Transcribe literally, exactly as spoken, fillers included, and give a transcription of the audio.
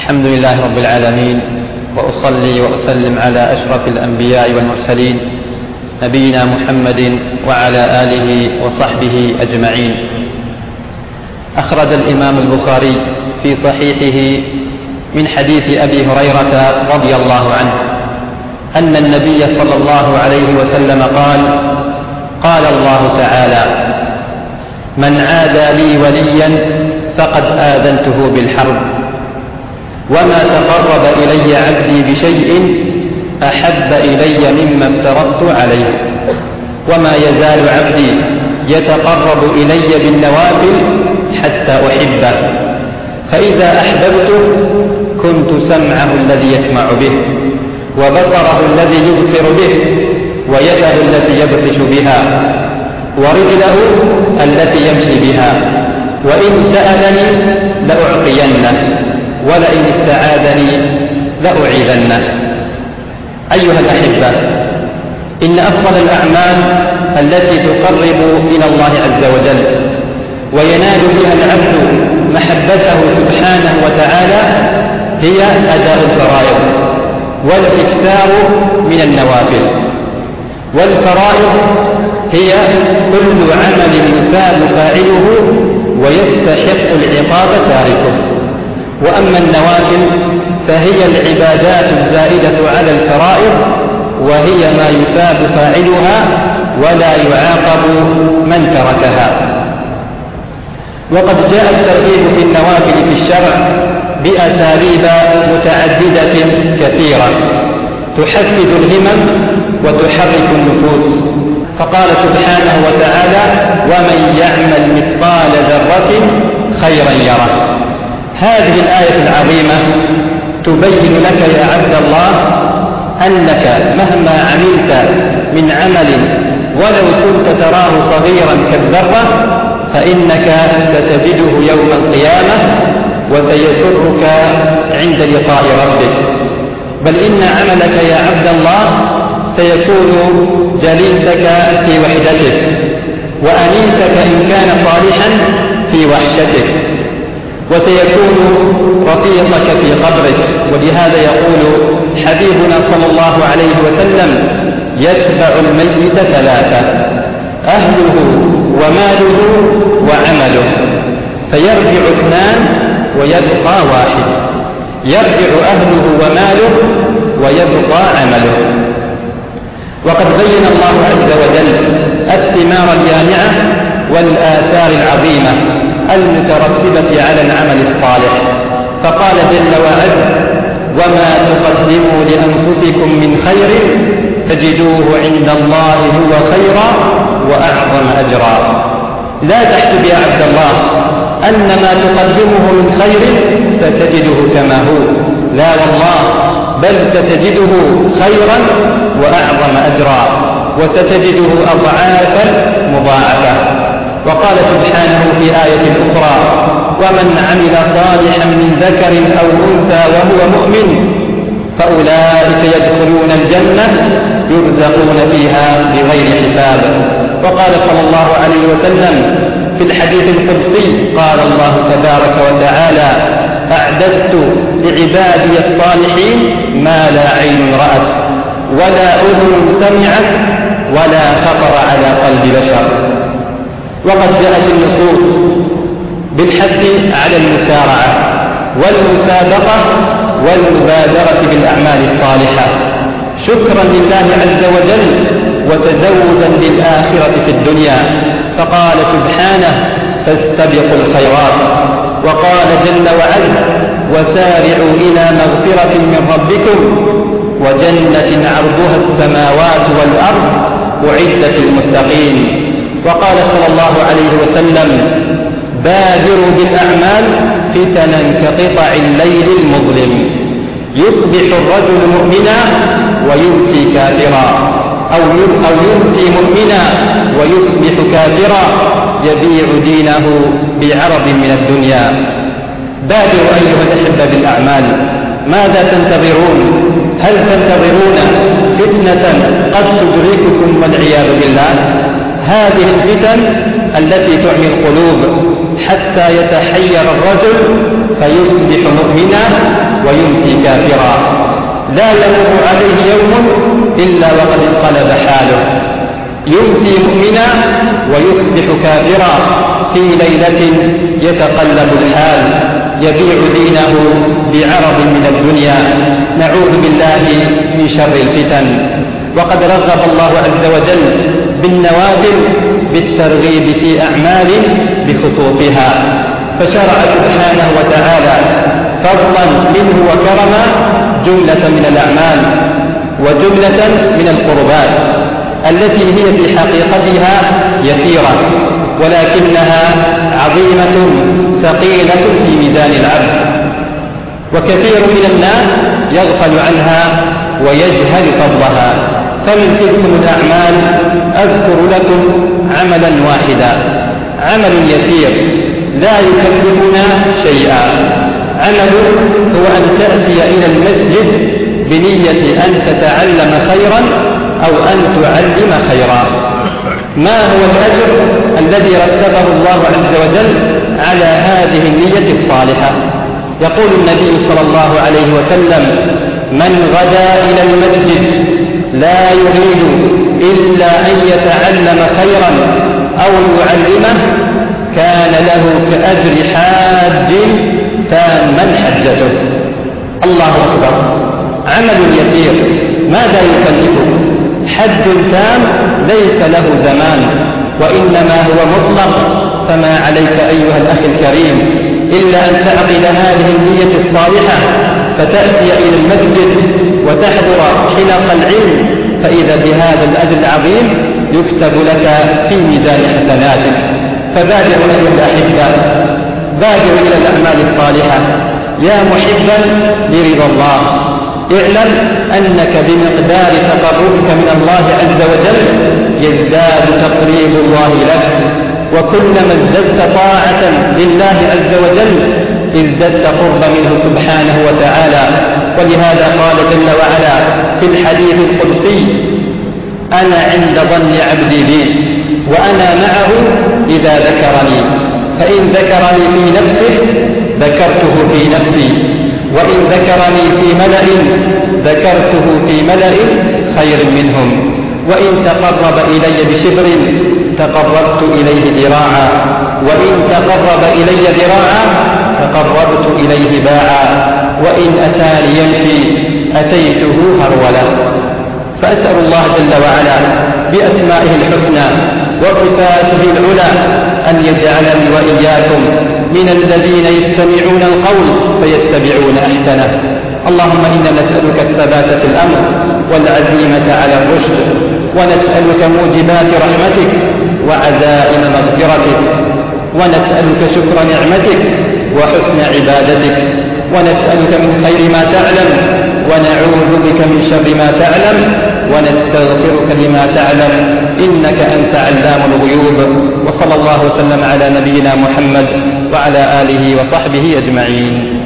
الحمد لله رب العالمين، وأصلي وأسلم على أشرف الأنبياء والمرسلين نبينا محمد وعلى آله وصحبه أجمعين. أخرج الإمام البخاري في صحيحه من حديث أبي هريرة رضي الله عنه أن النبي صلى الله عليه وسلم قال: قال الله تعالى: من عادى لي وليا فقد آذنته بالحرب، وما تقرب إلي عبدي بشيء أحب إلي مما افترضت عليه، وما يزال عبدي يتقرب إلي بالنوافل حتى أحبه، فإذا أحببته كنت سمعه الذي يسمع به، وبصره الذي يبصر به، ويده التي يبطش بها، ورجله التي يمشي بها، وإن سألني لأعطينه، ولئن استعاذني لأعيذنه. أيها الأحبة، إن أفضل الأعمال التي تقرب إلى الله عز وجل وينال بها العبد محبته سبحانه وتعالى هي أداء الفرائض والإكثار من النوافل. والفرائض هي كل عمل يثاب فاعله ويستحق العقاب تاركه، وأما النوافل فهي العبادات الزائدة على الفرائض، وهي ما يثاب فاعلها ولا يعاقب من تركها. وقد جاء الترغيب في النوافل في الشرع بأساليب متعددة كثيرة تحفز الهمم وتحرك النفوس، فقال سبحانه وتعالى: ومن يعمل مثقال ذرة خيرا يره. هذه الآية العظيمة تبين لك يا عبد الله أنك مهما عملت من عمل ولو كنت تراه صغيرا كالذرة فإنك ستجده يوم القيامة وسيسرك عند لقاء ربك، بل إن عملك يا عبد الله سيكون جليسك في وحدتك، وأنيسك إن كان صالحا في وحشتك، وسيكون رفيقك في قبرك. ولهذا يقول حبيبنا صلى الله عليه وسلم: يتبع الميت ثلاثة: أهله وماله وعمله، فيرجع اثنان ويبقى واحد. يرجع أهله وماله ويبقى عمله. وقد بين الله عز وجل الثمار الجامعة والآثار العظيمة المترتبة على العمل الصالح، فقال جل وعز: وما تقدموا لأنفسكم من خير تجدوه عند الله هو خيرا وأعظم أجرا. لا تحسب يا عبد الله أن ما تقدمه من خير ستجده كما هو، لا والله، بل ستجده خيرا وأعظم أجرا، وستجده أضعافا مضاعفة. وقال سبحانه في آية أخرى: ومن عمل صالحا من ذكر أو أنثى وهو مؤمن فأولئك يدخلون الجنة يرزقون فيها بغير حساب. وقال صلى الله عليه وسلم في الحديث القدسي: قال الله تبارك وتعالى: أعددت لعبادي الصالحين ما لا عين رأت ولا أذن سمعت ولا خطر على قلب بشر. وقد جاءت النصوص بالحث على المسارعة والمسابقة والمبادرة بالأعمال الصالحة شكرا لله عز وجل وتزودا للآخرة في الدنيا، فقال سبحانه: فاستبقوا الخيرات. وقال جل وعلا: وسارعوا إلى مغفرة من ربكم وجنة عرضها السماوات والأرض أعدت للمتقين. وقال صلى الله عليه وسلم: بادروا بالأعمال فتنا كقطع الليل المظلم، يصبح الرجل مؤمنا ويمسي كافرا، أو يمسي مؤمنا ويصبح كافرا، يبيع دينه بعرض من الدنيا. بادروا أيها الأحبة بالأعمال. ماذا تنتظرون؟ هل تنتظرون فتنة قد تدرككم والعياذ بالله؟ هذه الفتن التي تعمي القلوب حتى يتحير الرجل فيصبح مؤمنا ويمسي كافرا، لا يمر عليه يوم إلا وقد انقلب حاله، يمسي مؤمنا ويصبح كافرا في ليلة يتقلب الحال، يبيع دينه بعرض من الدنيا. نعوذ بالله من شر الفتن. وقد رغب الله عز وجل بالنوافل بالترغيب في أعمال بخصوصها، فشرع سبحانه وتعالى فضلا منه وكرما جملة من الأعمال وجملة من القربات التي هي في حقيقتها يسيرة ولكنها عظيمة ثقيلة في ميزان العبد، وكثير من الناس يغفل عنها ويجهل فضلها. فمن تلكم الأعمال أذكر لكم عملا واحدا، عمل يسير لا يكلفنا شيئا. عمل هو أن تأتي إلى المسجد بنية أن تتعلم خيرا أو أن تعلم خيرا. ما هو الأجر الذي رتبه الله عز وجل على هذه النية الصالحة؟ يقول النبي صلى الله عليه وسلم: من غدا إلى المسجد لا يريد إلا أن يتعلم خيرا أو يعلمه كان له كأجر حاج تاما حجته. الله أكبر، عمل يسير ماذا يكلفه؟ حج تام ليس له زمان وإنما هو مطلق. فما عليك أيها الأخ الكريم إلا أن تعقد هذه النية الصالحة فتأتي إلى المسجد وتحضر حلق العلم، فإذا بهذا الأجر العظيم يكتب لك في ميزان حسناتك. فبادروا أيها الأحبة، بادروا إلى الأعمال الصالحة يا محبا لرضا الله. اعلم أنك بمقدار تقربك من الله عز وجل يزداد تقريب الله لك، وكلما ازددت طاعة لله عز وجل ازددت قرب منه سبحانه وتعالى. ولهذا قال جل وعلا في الحديث القدسي: أنا عند ظن عبدي بي وأنا معه إذا ذكرني، فإن ذكرني في نفسه ذكرته في نفسي، وإن ذكرني في ملأ ذكرته في ملأ خير منهم، وإن تقرب إلي بشبر تقربت إليه ذراعا، وإن تقرب إلي ذراعا تقربت إليه باعا، وإن أتاني يمشي أتيته هرولا. فأسأل الله جل وعلا بأسمائه الحسنى وصفاته العلى أن يجعلني وإياكم من الذين يستمعون القول فيتبعون أحسنه. اللهم إنا نسألك الثبات في الأمر والعزيمة على الرشد، ونسألك موجبات رحمتك وعزائم مغفرتك، ونسألك شكر نعمتك وحسن عبادتك، ونسألك من خير ما تعلم ونعوذ بك من شر ما تعلم، ونستغفرك لما تعلم إنك أنت علام الغيوب. وصلى الله وسلم على نبينا محمد وعلى آله وصحبه أجمعين.